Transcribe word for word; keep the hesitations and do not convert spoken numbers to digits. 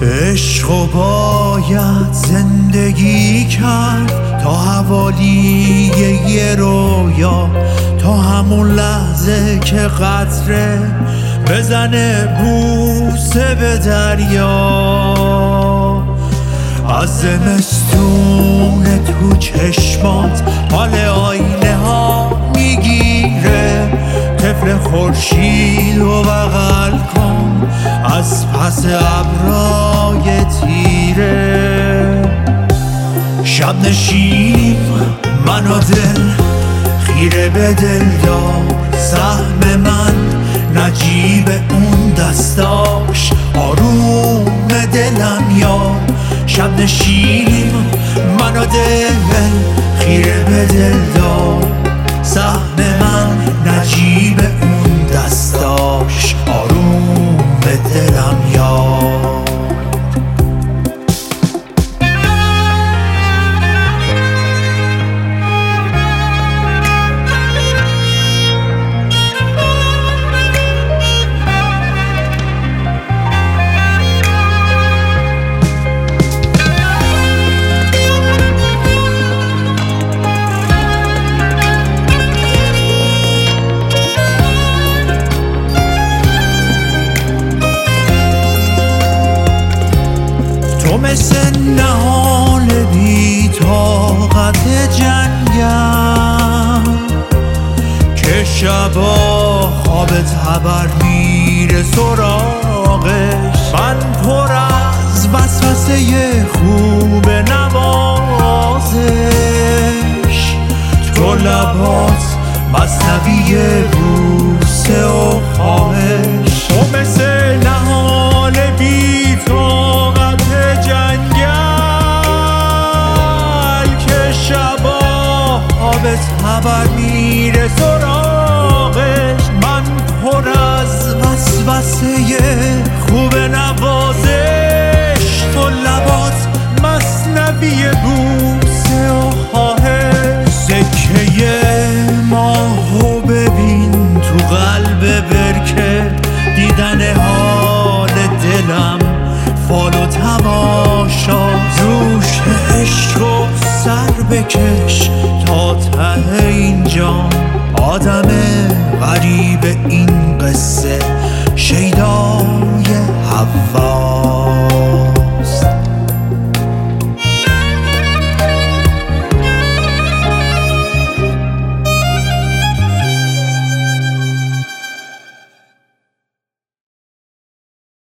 عشقو باید زندگی کرد تا حوالی یه رویا، تا همون لحظه که قطره بزنه بوسه به دریا. از زمستون تو چشمات حال آینه ها میگیره، طفل خورشید و بغل کن از پس ابرای تیره. شب نشینیم من و دل خیره به دل دار، سهم من نجیب اون دستاش آروم دلم یار. شب نشینیم من و دل خیره به دل دار، سهم من نجیب اون دستاش آروم به دلم یار. تو مثل نهال بی طاقت جنگم که شبا خواب تبر میره سراغش. من پر از وسوسه خوب نوازش، تو لبات مثنوی بوسه و خواهش. تو مثل نهال بی طاقت جنگل که شبا آب تبر میره سراغش. من پر از وسوسه خوب نوازش، تو لبات مثنوی بوسه و خواهش. سکه ماهو ببین تو قلب برکه، دیدن حال دلم فال و تماشا. جوش عشق و سر بکش تا ته این جام، آدم غریب این قصه